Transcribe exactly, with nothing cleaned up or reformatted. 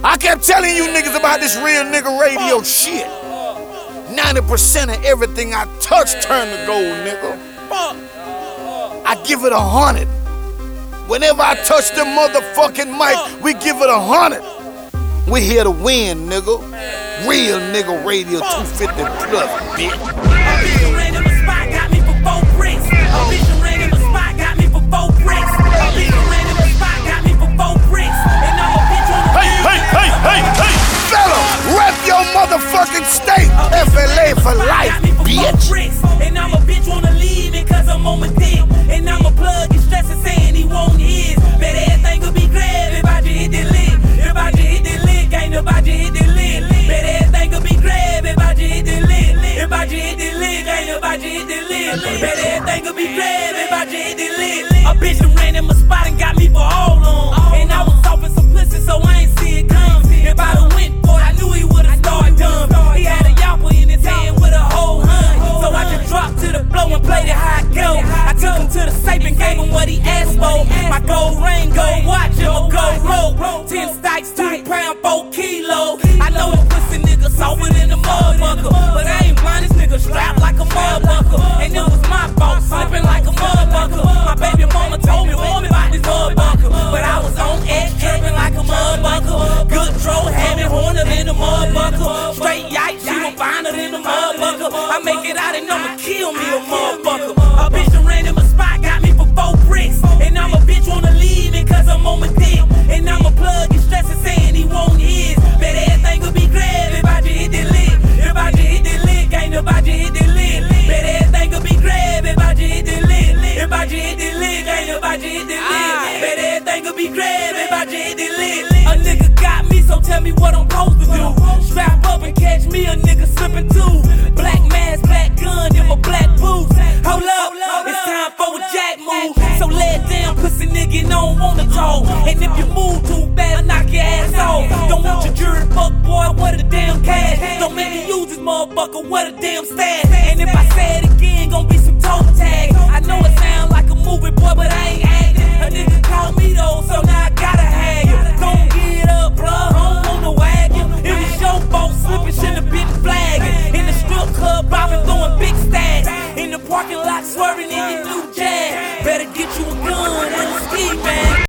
I kept telling you niggas about this real nigga radio shit. ninety percent of everything I touch turn to gold, nigga. I give it a hundred. Whenever I touch the motherfucking mic, we give it a hundred. We here to win, nigga. Real nigga radio two fifty plus, bitch. A bitch ran in the spot, got me for four bricks. A bitch ran in the spot, got me for four bricks. A bitch ran in the spot, got me for four bricks. And I'm a bitch on the Hey, hey, hey, hey, hey! Fella, rep your motherfucking state. F L A for life, bitch. And I'm a bitch wanna leave me cause I'm on my dick. And I'm a plug and stressing saying he won't his. Bet everything will be great if I just hit the lick. If I just hit the lick, ain't nobody hit the lick. Bet everything will be great if I just hit the lick. If I just hit the lick, ain't nobody hit the lick. Bet everything will be great if I just hit the lick. A bitch that ran in my spot and got me for all on. And I was off in some pussy so I ain't see it come. If I done went for it, I knew he would've started dumb. He had a yapper in his hand with a whole hun. So I just dropped to the floor and played it how it go. I took him to the safe and gave him what he asked for. My gold ring, gold watch, and my gold rope. Ten stacks, two pound, four kilo. I know the pussy nigga softer than a motherfucker, but I ain't blind, this nigga strapped like a motherfucker. And it was my fault, slipping like a motherfucker. My baby mama told me warm about this motherfucker, but I was on edge, tripping like a motherfucker. Good troll, having horner than a motherfucker. Straight yikes, she was finer than a motherfucker. I make it out and I'ma kill me a motherfucker. A bitch that ran in my spot, got me for four bricks. And I'm a bitch wanna leave me cause I'm on my dick. And I'm a plug and stressing saying he won't his. Bet everything will be great if I just hit the lick. If I just hit the lick, ain't nobody hit the lick. Bet everything will be great if I just hit the lick. If I just hit the lick, ain't nobody hit the lick. Bet everything will be great if I just hit the lick. A nigga got me, so tell me what I'm supposed to do. Strap up and catch me a nigga slipping too. Black mask, black gun, and my black boots. Hold up, it's time for a jack move. So lay it down, pussy nigga, and don't wanna talk. And if you move too bad, I'll knock your ass off. Don't want your jury, fuck boy, what a damn cash. Don't make me use this motherfucker, what a damn stash.